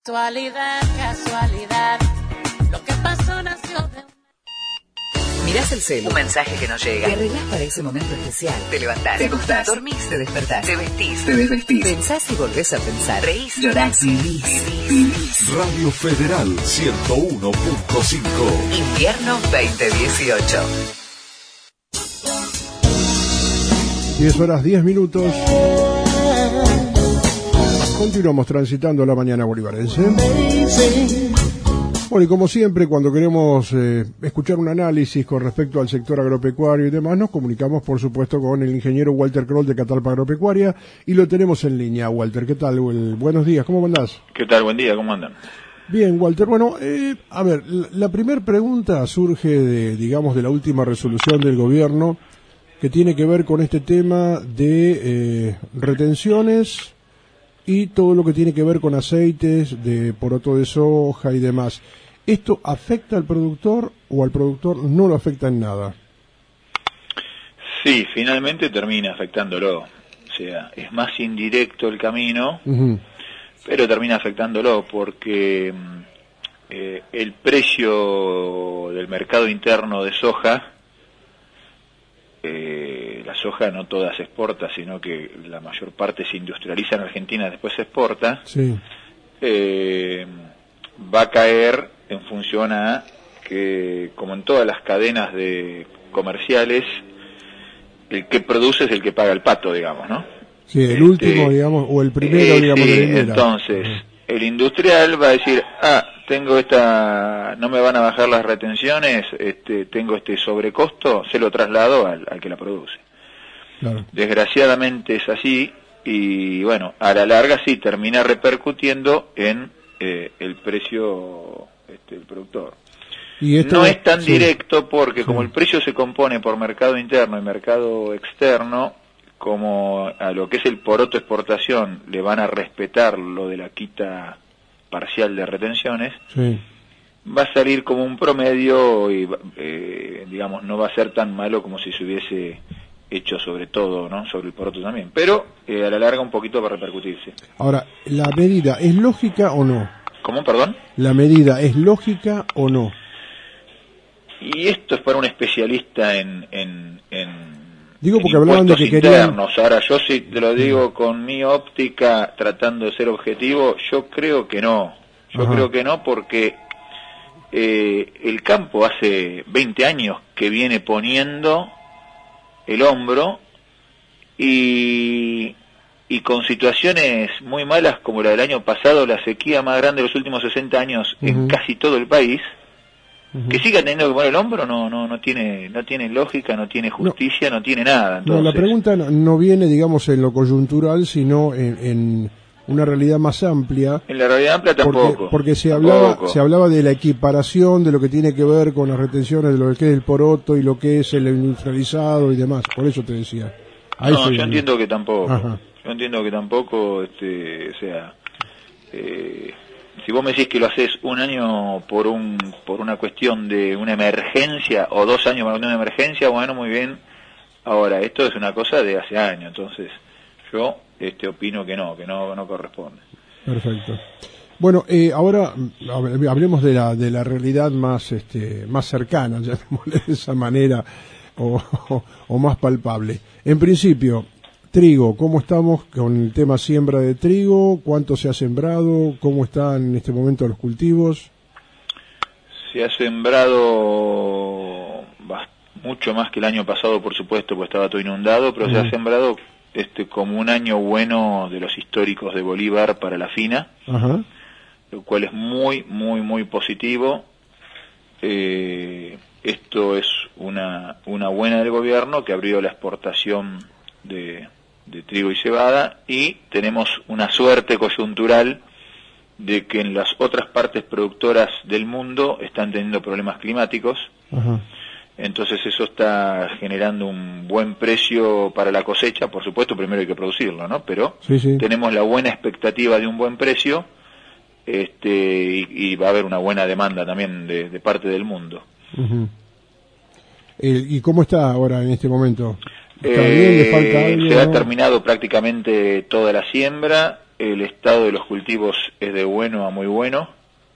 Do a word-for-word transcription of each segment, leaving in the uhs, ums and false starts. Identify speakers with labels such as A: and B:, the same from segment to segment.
A: Casualidad, casualidad, lo que pasó nació de...
B: Mirás el celu, un mensaje que no llega. Te arreglás para ese momento especial. Te levantás, te acostás, dormís, te despertás, te vestís, te desvestís, pensás y volvés a pensar. Reís, llorás, vivís, vivís.
C: Radio Federal ciento uno punto cinco.
B: Invierno veinte dieciocho.
D: diez horas diez minutos. Continuamos transitando la mañana bolivarense. Bueno, y como siempre, cuando queremos eh, escuchar un análisis con respecto al sector agropecuario y demás, nos comunicamos, por supuesto, con el ingeniero Walter Kroll de Catalpa Agropecuaria, y lo tenemos en línea. Walter, ¿qué tal? Buenos días, ¿cómo andás?
E: ¿Qué tal? Buen día, ¿cómo andan?
D: Bien, Walter. Bueno, eh, a ver, la, la primera pregunta surge de, digamos, de la última resolución del gobierno, que tiene que ver con este tema de eh, retenciones y todo lo que tiene que ver con aceites de poroto de soja y demás. ¿Esto afecta al productor o al productor no lo afecta en nada?
E: Sí, finalmente termina afectándolo. O sea, es más indirecto el camino, uh-huh. pero termina afectándolo porque eh, el precio del mercado interno de soja, eh, la soja no toda se exporta, sino que la mayor parte se industrializa en Argentina, después se exporta,
D: sí.
E: eh, va a caer en función a que, como en todas las cadenas de comerciales, el que produce es el que paga el pato, digamos, ¿no?
D: Sí, el
E: este,
D: último, digamos, o el primero,
E: eh,
D: digamos,
E: sí,
D: de la
E: entonces,
D: uh-huh.
E: el industrial va a decir, ah, tengo esta, no me van a bajar las retenciones, este, tengo este sobrecosto, se lo traslado al, al que la produce.
D: Claro.
E: Desgraciadamente es así, y bueno, a la larga sí termina repercutiendo en eh, el precio este, del productor.
D: ¿Y esto?
E: No es tan
D: sí.
E: directo porque
D: sí.
E: como el precio se compone por mercado interno y mercado externo, como a lo que es el poroto exportación le van a respetar lo de la quita parcial de retenciones,
D: sí.
E: va a salir como un promedio y eh, digamos no va a ser tan malo como si se hubiese hecho sobre todo, ¿no? Sobre el poroto también, pero eh, a la larga un poquito va a repercutirse.
D: Ahora, ¿la medida es lógica o no?
E: ¿Cómo, perdón?
D: ¿La medida es lógica o no?
E: Y esto es para un especialista en, en, en
D: Digo porque hablaban de que
E: internos.
D: querían...
E: Ahora, yo sí te lo digo con mi óptica, tratando de ser objetivo, yo creo que no. Yo
D: Ajá.
E: creo que no porque eh, el campo hace veinte años que viene poniendo el hombro y, y con situaciones muy malas como la del año pasado, la sequía más grande de los últimos sesenta años uh-huh. en casi todo el país, que siga teniendo que poner el hombro no no no tiene no tiene lógica, no tiene justicia, no, no tiene nada. Entonces,
D: no, la pregunta no, no viene, digamos, en lo coyuntural, sino en, en una realidad más amplia.
E: En la realidad amplia tampoco.
D: Porque, porque se
E: tampoco.
D: hablaba se hablaba de la equiparación de lo que tiene que ver con las retenciones de lo que es el poroto y lo que es el industrializado y demás. Por eso te decía. Ahí
E: no,
D: se...
E: yo entiendo que tampoco.
D: Ajá.
E: Yo entiendo que tampoco, este, o sea. Eh, Si vos me decís que lo haces un año por un por una cuestión de una emergencia o dos años por una emergencia, bueno, muy bien. Ahora, esto es una cosa de hace años, entonces yo este opino que no, que no no corresponde.
D: Perfecto. Bueno, eh, ahora hablemos de la de la realidad más este más cercana, llamémosle de esa manera, o, o, o más palpable. En principio, trigo, ¿cómo estamos con el tema siembra de trigo? ¿Cuánto se ha sembrado? ¿Cómo están en este momento los cultivos?
E: Se ha sembrado mucho más que el año pasado, por supuesto, porque estaba todo inundado, pero uh-huh. se ha sembrado este como un año bueno de los históricos de Bolívar para la fina, uh-huh. lo cual es muy, muy, muy positivo. Eh, esto es una, una buena del gobierno que abrió la exportación de... de trigo y cebada, y tenemos una suerte coyuntural de que en las otras partes productoras del mundo están teniendo problemas climáticos. Ajá. Entonces eso está generando un buen precio para la cosecha. Por supuesto, primero hay que producirlo, ¿no? Pero
D: sí, sí.
E: tenemos la buena expectativa de un buen precio, este y, y va a haber una buena demanda también de, de parte del mundo.
D: Uh-huh. eh, ¿Y cómo está ahora en este momento?
E: Eh, bien, ¿le falta algo, se no? ha terminado prácticamente toda la siembra, el estado de los cultivos es de bueno a muy bueno,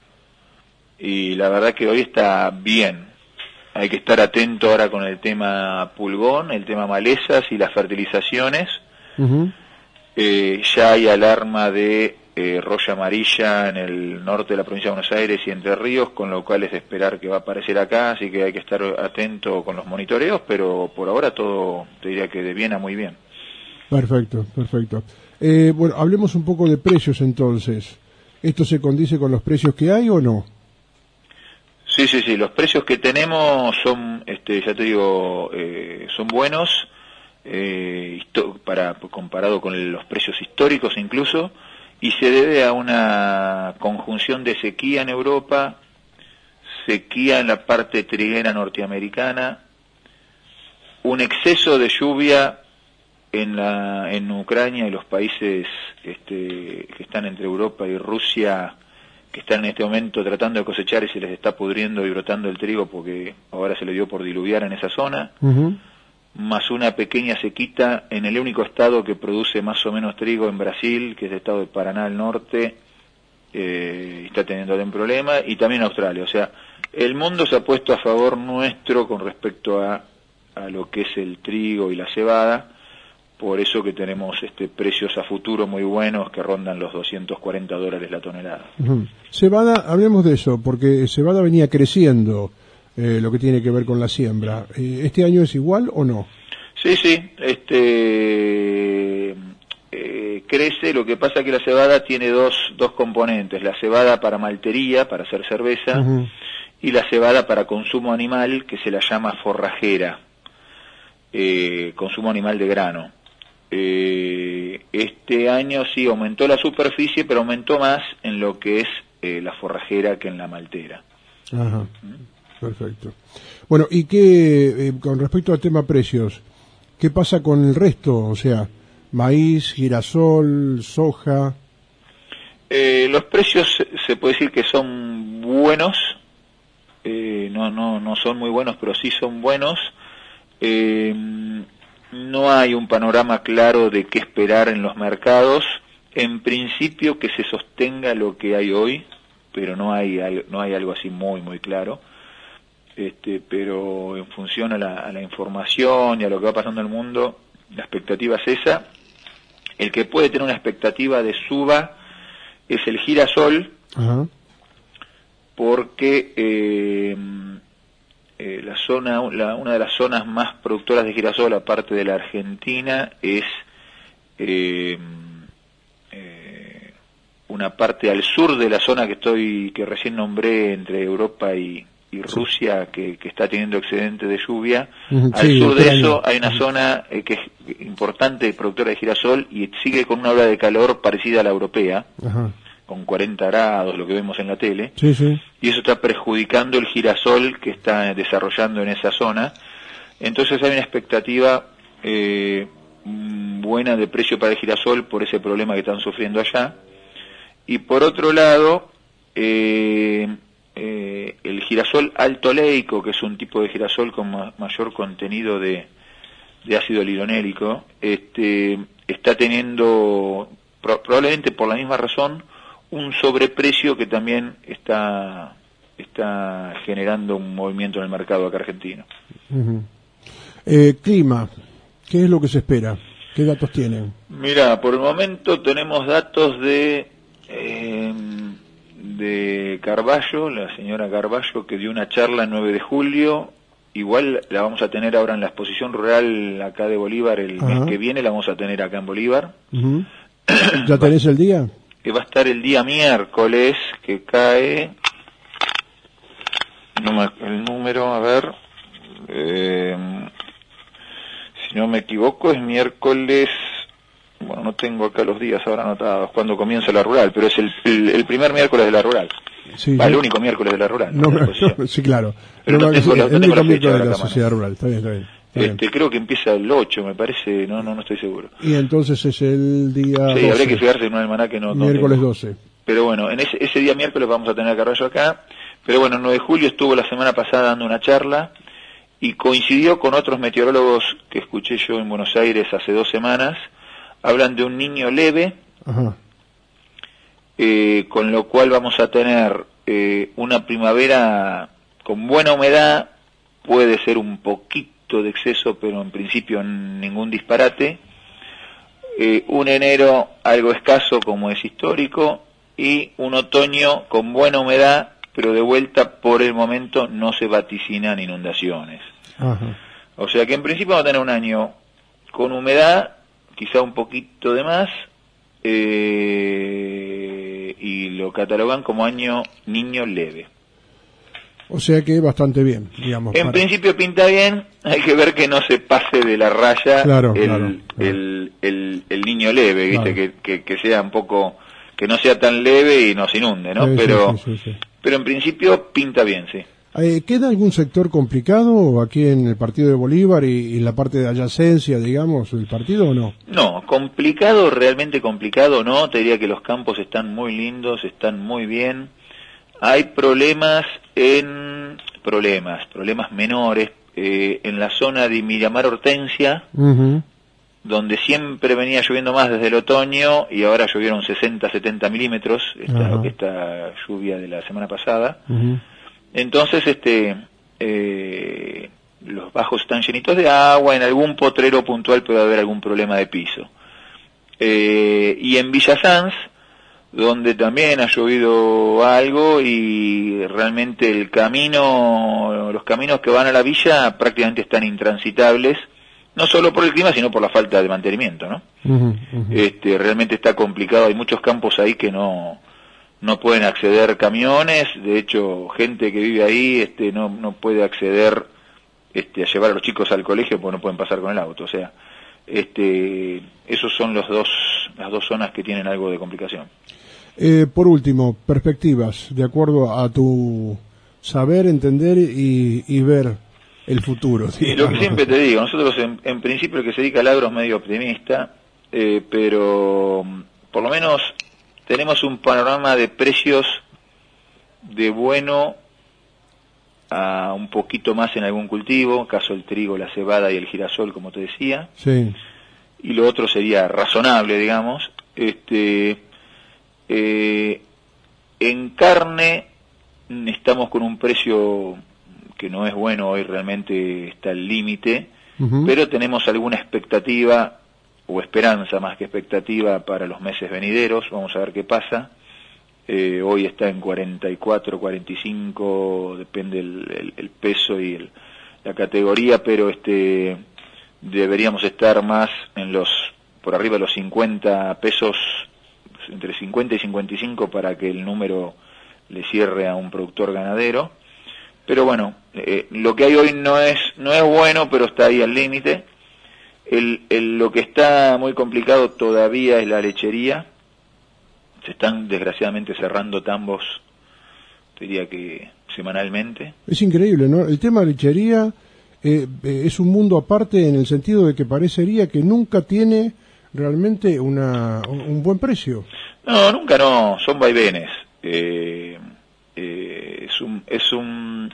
E: y la verdad que hoy está bien. Hay que estar atento ahora con el tema pulgón, el tema malezas y las fertilizaciones. Uh-huh. Eh, ya hay alarma de eh, roya amarilla en el norte de la provincia de Buenos Aires y Entre Ríos, con lo cual es de esperar que va a aparecer acá, así que hay que estar atento con los monitoreos, pero por ahora todo, te diría que de bien a muy bien.
D: Perfecto, perfecto. Eh, bueno, hablemos un poco de precios entonces. ¿Esto se condice con los precios que hay o no?
E: Sí, sí, sí, los precios que tenemos son, este, ya te digo, eh, son buenos, eh, para comparado con los precios históricos incluso, y se debe a una conjunción de sequía en Europa, sequía en la parte triguera norteamericana, un exceso de lluvia en la en Ucrania y los países este, que están entre Europa y Rusia, que están en este momento tratando de cosechar y se les está pudriendo y brotando el trigo porque ahora se le dio por diluviar en esa zona, uh-huh. más una pequeña sequita en el único estado que produce más o menos trigo en Brasil, que es el estado de Paraná al norte, eh, está teniendo algún problema, y también Australia. O sea, el mundo se ha puesto a favor nuestro con respecto a, a lo que es el trigo y la cebada. Por eso que tenemos este precios a futuro muy buenos que rondan los doscientos cuarenta dólares la tonelada. Uh-huh.
D: Cebada, hablemos de eso, porque cebada venía creciendo, eh, lo que tiene que ver con la siembra. Eh, ¿Este año es igual o no?
E: Sí, sí, este eh, crece. Lo que pasa que la cebada tiene dos, dos componentes: la cebada para maltería, para hacer cerveza, uh-huh. y la cebada para consumo animal, que se la llama forrajera, eh, consumo animal de grano. Eh, este año sí aumentó la superficie, pero aumentó más en lo que es eh, la forrajera que en la maltera.
D: Ajá, ¿Mm? Perfecto. Bueno, y qué, eh, con respecto al tema precios, ¿qué pasa con el resto? O sea, maíz, girasol, soja.
E: Eh, los precios se puede decir que son buenos, eh, no, no, no son muy buenos, pero sí son buenos. Eh, No hay un panorama claro de qué esperar en los mercados. En principio que se sostenga lo que hay hoy, pero no hay no hay algo así muy muy claro. Este, pero en función a la, a la información y a lo que va pasando en el mundo, la expectativa es esa. El que puede tener una expectativa de suba es el girasol, uh-huh. porque eh, Eh, la zona, la, una de las zonas más productoras de girasol, aparte de la Argentina, es eh, eh, una parte al sur de la zona que estoy, que recién nombré, entre Europa y, y Rusia, que, que está teniendo excedente de lluvia. Uh-huh. Al sí, sur de eso hay una zona eh, que es importante productora de girasol y sigue con una ola de calor parecida a la europea. Uh-huh. Con cuarenta grados, lo que vemos en la tele,
D: sí, sí.
E: y eso está perjudicando el girasol que está desarrollando en esa zona. Entonces hay una expectativa eh, buena de precio para el girasol por ese problema que están sufriendo allá. Y por otro lado, eh, eh, el girasol alto oleico, que es un tipo de girasol con ma- mayor contenido de, de ácido lilonélico, este, está teniendo, pro- probablemente por la misma razón, un sobreprecio que también está está generando un movimiento en el mercado acá argentino.
D: Uh-huh. Eh, clima, ¿qué es lo que se espera? ¿Qué datos tienen?
E: Mira, por el momento tenemos datos de eh, de Carballo, la señora Carballo, que dio una charla el nueve de julio. Igual la vamos a tener ahora en la exposición rural acá de Bolívar el uh-huh. mes que viene, la vamos a tener acá en Bolívar.
D: Uh-huh. ¿Ya tenés el día?
E: Que va a estar el día miércoles, que cae, no me, el número, a ver, eh, si no me equivoco, es miércoles, bueno, no tengo acá los días ahora anotados, cuando comienza la rural, pero es el, el, el primer miércoles de la rural,
D: sí,
E: va,
D: sí.
E: el único miércoles de la rural.
D: No, no, no, sí, claro,
E: pero no, no tengo, la,
D: el
E: no
D: único
E: tengo la
D: miércoles
E: fecha
D: de la
E: acá,
D: sociedad rural, está bien, está bien.
E: Este, creo que empieza el ocho, me parece, no no no estoy seguro.
D: Y entonces es el día
E: Sí,
D: doce.
E: habría que fijarse en un almanaque, no, no
D: miércoles
E: tengo.
D: doce.
E: Pero bueno, en ese, ese día miércoles vamos a tener a Carballo acá. Pero bueno, el nueve de julio estuvo la semana pasada dando una charla y coincidió con otros meteorólogos que escuché yo en Buenos Aires hace dos semanas. Hablan de un niño leve,
D: Ajá.
E: eh, con lo cual vamos a tener eh, una primavera con buena humedad, puede ser un poquito de exceso, pero en principio ningún disparate, eh, un enero algo escaso como es histórico, y un otoño con buena humedad, pero de vuelta por el momento no se vaticinan inundaciones. Ajá. O sea que en principio vamos a tener un año con humedad, quizá un poquito de más, eh, y lo catalogan como año niño leve.
D: O sea que bastante bien, digamos.
E: En para... principio pinta bien, hay que ver que no se pase de la raya
D: claro,
E: el,
D: claro, claro.
E: El, el, el niño leve, ¿viste?
D: Claro.
E: Que, que, que sea un poco, que no sea tan leve y nos inunde, ¿no?
D: Sí,
E: pero,
D: sí, sí, sí, sí. pero
E: en principio pinta bien, sí.
D: Eh, ¿Queda algún sector complicado aquí en el partido de Bolívar y, y la parte de adyacencia, digamos, del partido o no?
E: No, complicado, realmente complicado no, te diría que los campos están muy lindos, están muy bien. Hay problemas en, problemas, problemas menores, eh, en la zona de Miramar Hortensia, uh-huh. donde siempre venía lloviendo más desde el otoño y ahora llovieron sesenta, setenta milímetros, esta, uh-huh. esta lluvia de la semana pasada. Uh-huh. Entonces, este, eh, los bajos están llenitos de agua, en algún potrero puntual puede haber algún problema de piso. Eh, y en Villa Sanz, donde también ha llovido algo y realmente el camino, los caminos que van a la villa prácticamente están intransitables, no solo por el clima, sino por la falta de mantenimiento, ¿no? Uh-huh, uh-huh. Este, realmente está complicado, hay muchos campos ahí que no... no pueden acceder camiones, de hecho gente que vive ahí este no no puede acceder este a llevar a los chicos al colegio porque no pueden pasar con el auto, o sea, este esos son los dos las dos zonas que tienen algo de complicación.
D: Eh, por último, perspectivas, de acuerdo a tu saber, entender y, y ver el futuro.
E: Sí, lo que siempre te digo, nosotros en, en principio el que se dedica al agro es medio optimista, eh, pero por lo menos tenemos un panorama de precios de bueno a un poquito más en algún cultivo, caso el trigo, la cebada y el girasol, como te decía.
D: Sí.
E: Y lo otro sería razonable, digamos. Este, eh, en carne estamos con un precio que no es bueno, hoy realmente está al límite, uh-huh. pero tenemos alguna expectativa o esperanza más que expectativa para los meses venideros, vamos a ver qué pasa. Eh, hoy está en cuarenta y cuatro, cuarenta y cinco, depende el, el, el peso y el, la categoría, pero este deberíamos estar más en los, por arriba de los cincuenta pesos, entre cincuenta y cincuenta y cinco para que el número le cierre a un productor ganadero. Pero bueno, eh, lo que hay hoy no es, no es bueno, pero está ahí al límite. El, el, lo que está muy complicado todavía es la lechería. Se están desgraciadamente cerrando tambos, diría que semanalmente.
D: Es increíble, ¿no? El tema de lechería eh, eh, es un mundo aparte en el sentido de que parecería que nunca tiene realmente una un buen precio.
E: No, nunca no, son vaivenes. Eh, eh, es un... Es un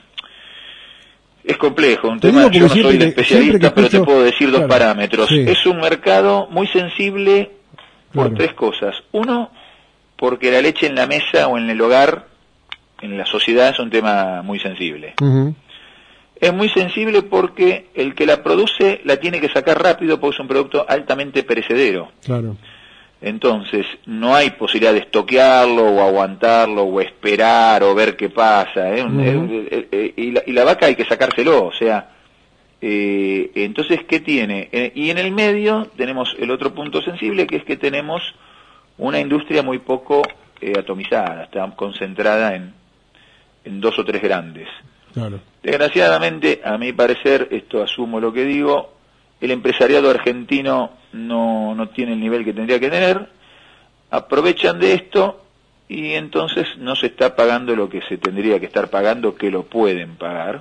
E: Es complejo, un
D: te
E: tema, yo no
D: soy
E: el especialista, pero
D: escucho,
E: te puedo decir dos
D: claro,
E: parámetros.
D: Sí.
E: Es un mercado muy sensible por
D: claro.
E: tres cosas. Uno, porque la leche en la mesa o en el hogar, en la sociedad, es un tema muy sensible. Uh-huh. Es muy sensible porque el que la produce la tiene que sacar rápido porque es un producto altamente perecedero.
D: Claro.
E: Entonces, no hay posibilidad de estoquearlo o aguantarlo o esperar o ver qué pasa, ¿eh? Uh-huh. eh, eh, eh, y, la, y la vaca hay que sacárselo, o sea, eh, entonces, ¿qué tiene? Eh, y en el medio tenemos el otro punto sensible, que es que tenemos una industria muy poco eh, atomizada, está concentrada en, en dos o tres grandes.
D: Claro.
E: Desgraciadamente, a mi parecer, esto asumo lo que digo, el empresariado argentino no, no tiene el nivel que tendría que tener, aprovechan de esto y entonces no se está pagando lo que se tendría que estar pagando, que lo pueden pagar.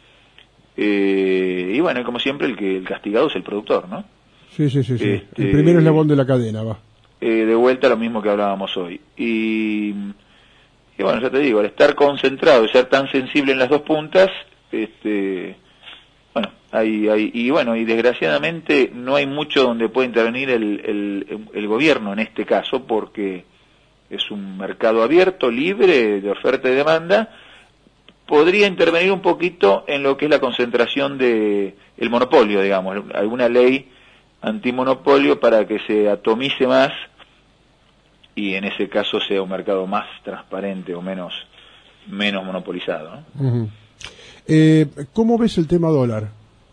E: Eh, y bueno, como siempre, el que el castigado es el productor, ¿no?
D: Sí, sí, sí, sí.
E: Este,
D: el primero eslabón de la cadena, va.
E: Eh, de vuelta lo mismo que hablábamos hoy. Y, y bueno, ya te digo, al estar concentrado y ser tan sensible en las dos puntas, este... Bueno, hay, hay, y bueno, y desgraciadamente no hay mucho donde puede intervenir el, el, el gobierno en este caso, porque es un mercado abierto, libre, de oferta y demanda, podría intervenir un poquito en lo que es la concentración de el monopolio, digamos, alguna ley antimonopolio para que se atomice más y en ese caso sea un mercado más transparente o menos menos monopolizado, ¿no?
D: Uh-huh. Eh, ¿Cómo ves el tema dólar?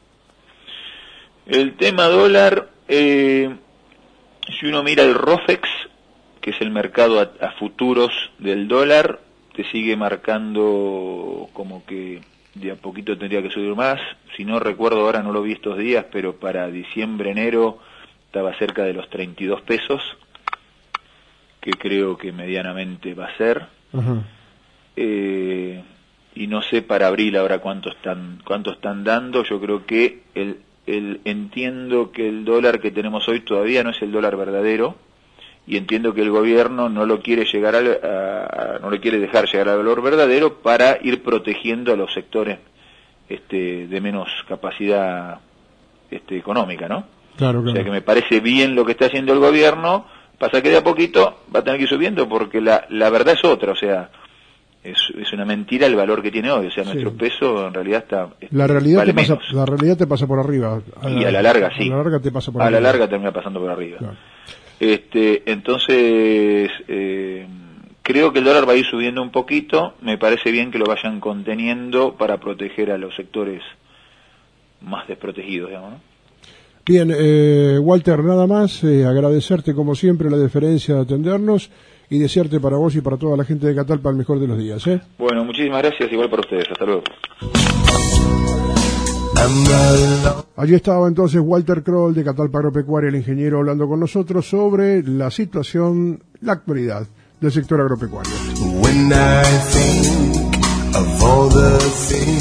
E: El tema dólar, eh, si uno mira el ROFEX, que es el mercado a, a futuros del dólar, te sigue marcando como que de a poquito tendría que subir más. Si no recuerdo, ahora no lo vi estos días, pero para diciembre, enero estaba cerca de los treinta y dos pesos, que creo que medianamente va a ser. Uh-huh. Eh, y no sé para abril ahora cuánto están cuánto están dando. Yo creo que el, el entiendo que el dólar que tenemos hoy todavía no es el dólar verdadero, y entiendo que el gobierno no lo quiere llegar al, a, a, no le quiere dejar llegar al valor verdadero para ir protegiendo a los sectores este de menos capacidad este económica, ¿no?
D: Claro, claro.
E: O sea que me parece bien lo que está haciendo el gobierno. Pasa que de a poquito va a tener que ir subiendo porque la la verdad es otra, o sea, es, es una mentira el valor que tiene hoy, o sea, nuestro sí. peso en realidad está...
D: La realidad,
E: vale
D: te pasa, la realidad te pasa por arriba.
E: A y la, a la larga, sí.
D: A la larga te pasa por
E: a
D: arriba.
E: A la larga termina pasando por arriba.
D: Claro.
E: Este, entonces, eh, creo que el dólar va a ir subiendo un poquito, me parece bien que lo vayan conteniendo para proteger a los sectores más desprotegidos, digamos, ¿no?
D: Bien, eh, Walter, nada más, eh, agradecerte como siempre la deferencia de atendernos y desearte para vos y para toda la gente de Catalpa el mejor de los días, ¿eh?
E: Bueno, muchísimas gracias, igual para ustedes, hasta luego.
D: Allí estaba entonces Walter Kroll de Catalpa Agropecuaria, el ingeniero, hablando con nosotros sobre la situación, la actualidad del sector agropecuario. When I think of all the things